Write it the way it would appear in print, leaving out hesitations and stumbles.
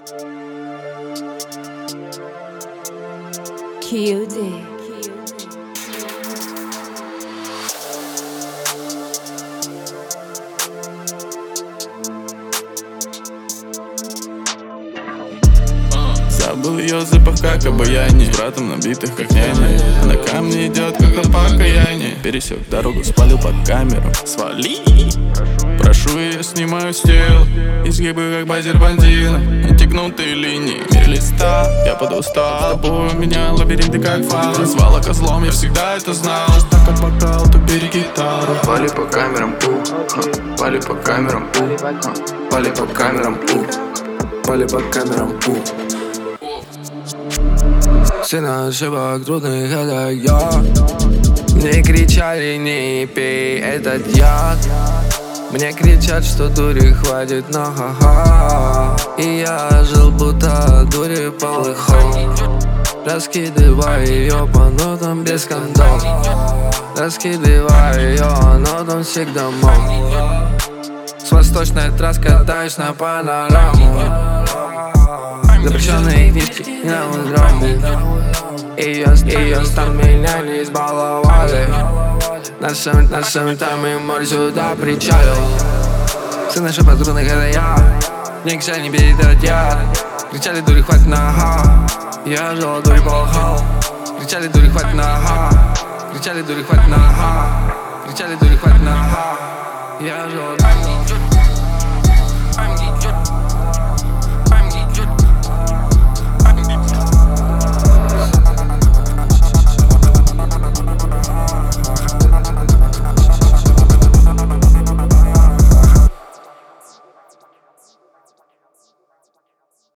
QD. Забыл ее запах, как обаяние. С братом набитых, как няня. На камне идет, как на покаяние. Пересек дорогу, спалил под камеру. Свали! Прошу, я снимаю с тел. Изгибы, как базербандина. Натягнутые линии, мир листа. Я подустал, с тобой у меня лабиринты, как фалы. Звала козлом, я всегда это знал. Так как бокал, то бери гитару. Пали по камерам, пали по камерам, пали по камерам, пали по камерам, Цена ошибок трудных — это я. Мне кричали: не пей этот яд. Мне кричат, что дури хватит на ха-ха. И я жил, будто дури полыхал. Раскидывая ее по нотам без скандалов. Раскидывая ее нотам всегда мол. С восточной трасс катаюсь на панораму. Запрещенные книжки и новодрамы. Ее стан меня не избаловали. Нашими тайми море сюда причалил. Сын ошибок трудных — это я. Мне кричали: не бери этот яд. Кричали: дури хватит на ха. Я жил, дури полыхал. Кричали: дури хватит на ха. Кричали: дури хватит на ха. Кричали: дури хватит на ха. Я жил.